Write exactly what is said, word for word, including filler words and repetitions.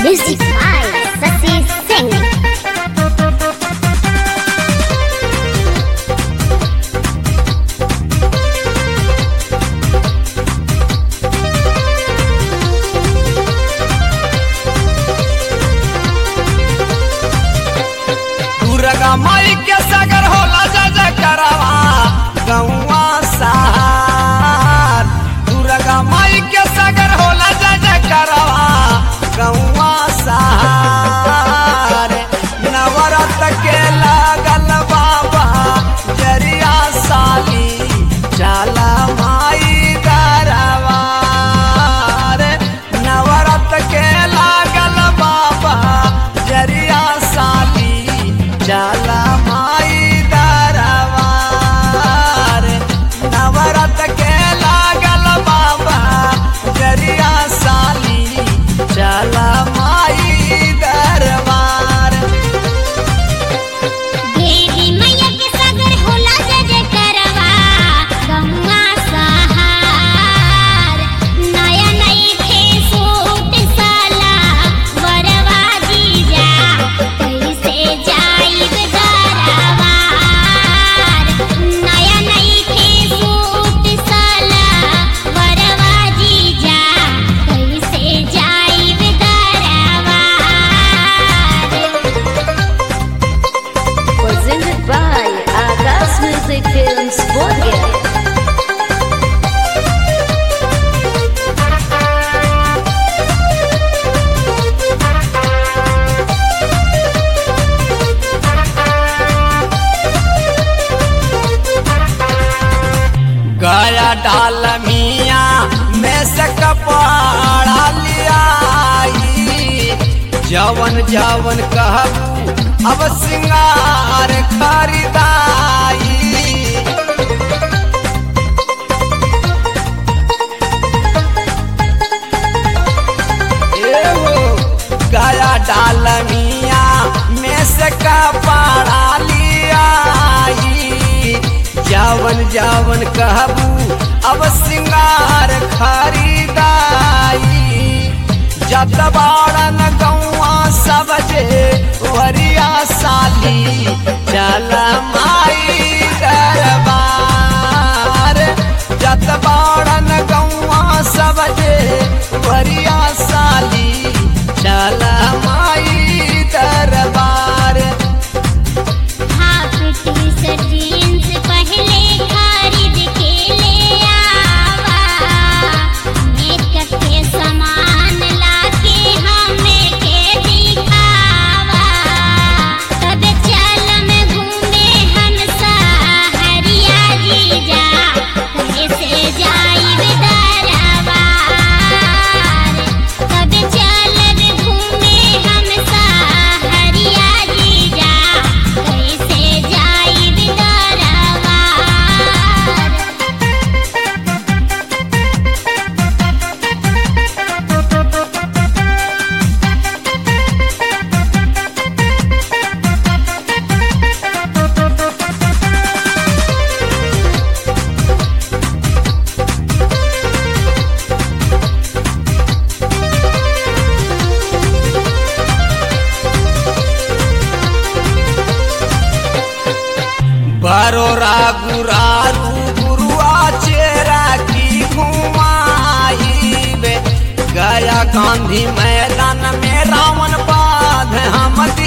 Music by Sasi Singh. माई के सागर होला जज करवा गौवा सहार दुर्गा माई के सागर होला जज करवा गौवा सहार नवरत के लागल बाबा जरिया साली चला माई दरबार नवरत के लागल बाबा जरिया साली चला माई दरबार नवरत के लागल बाबा जरिया साली चला माई दरबार। देवी मैया के सागर होला जज करवा गौवा सहार नया नई खे सूट साला वरवा जीजा कैसे जाइब दरबार नया नई खे सूट साला वरवा जीजा कैसे जाइब दरबार। Presented by Agas Music Films Bolger. गया डाल मिया में से कपड़ा लिया जवन जवन कहबू अब सिंगार खरीदाई एहो गया डाल मिया में से कपड़ा लिया जावन जावन कहबू अब सिंगार खरीदाई जत बाड़न गौआ सब जे वरिया साली चल माई दरबार जत बाड़न गौआ सब जे वरिया साली चल माई दरबार। हाफ टी-शर्ट जीन्स पहले खरीद के ले आवा मेकअप के सामान लाके हमें के दिखावा तब चलम घूमे हम सहरिया जीजा कैसे जाइब दरबार तब चलब घूमे हम सहरिया जीजा कैसे जाइब दरबार। बरोरा गुरारू गुरुआ चेरा की घुमाई गया गांधी मैदान में रावण बाध हम